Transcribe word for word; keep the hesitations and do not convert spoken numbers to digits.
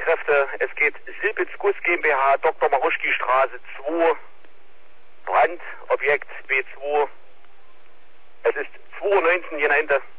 Kräfte. Es geht Silpitz Guss GmbH, Doktor Maruschki Straße zwei, Brand, Objekt B zwei. Es ist zwei Uhr neunzehn, je Ende.